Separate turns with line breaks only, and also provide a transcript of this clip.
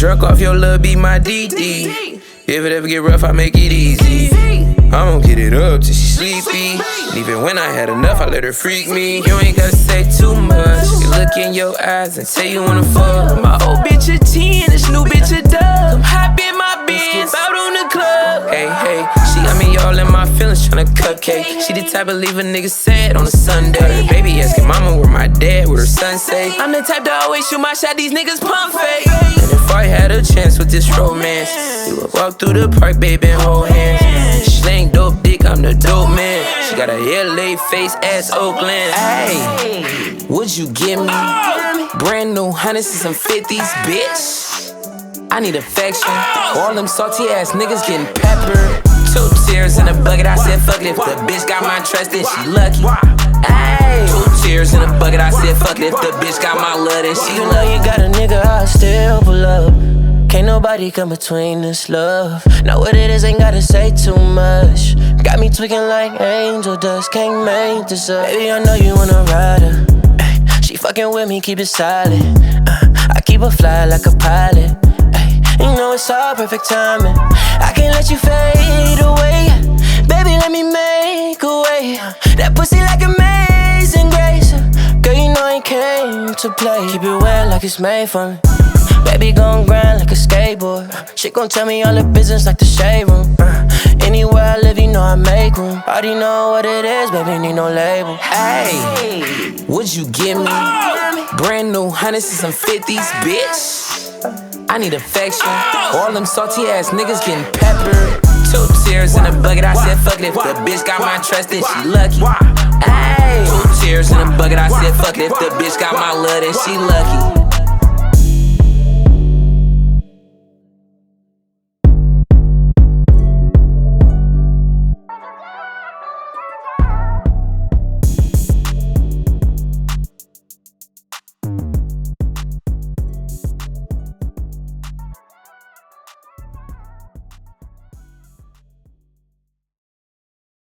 Jerk off your love, be my DD. If it ever get rough, I make it easy. I'ma get it up till she sleepy. And even when I had enough, I let her freak me. You ain't gotta say too much. You look in your eyes and tell you wanna fuck. My old bitch a 10, this new bitch a dub. Come hop in my Benz, out on the club. Hey, hey, she got me all in my feelings, tryna cupcake. She the type of leave a nigga sad on a Sunday. Baby asking mama where my dad, what her son say. I'm the type to always shoot my shot, these niggas pump fake. And if I had a chance with this romance, we would walk through the park, baby, and hold hands. She ain't dope dick, I'm the dope man. She got a LA face, ass Oakland. Hey, would you give me brand new hundreds and some 50s, bitch? I need affection. All them salty ass niggas getting peppered. 2 tears in a bucket, I said fuck it. If the bitch got my trust, then she lucky. Ay, 2 tears in a bucket, I said fuck it. If the bitch got my love, then she lucky.
You got a nigga, I still pull up. Can't nobody come between this love. Know what it is, ain't gotta say too much. Got me tweaking like angel dust, can't make this up. Baby, I know you wanna ride her. She fucking with me, keep it solid. I keep her fly like a pilot. You know it's all perfect timing. I can't let you fade away. Baby, let me make a way. That pussy like amazing grace. Girl, you know I came to play. Keep it wet like it's made for me. Baby gon' grind like a skateboard. She gon' tell me all the business like the shade room. Anywhere I live, you know I make room. Already know what it is, baby, need no label.
Hey, would you give me brand new hundreds and some 50s, bitch? I need affection. All them salty ass niggas getting peppered. 2 tears in a bucket, I said fuck it. If the bitch got my trust, then she lucky. Ay, 2 tears in a bucket, I said fuck it. If the bitch got my love, then she lucky.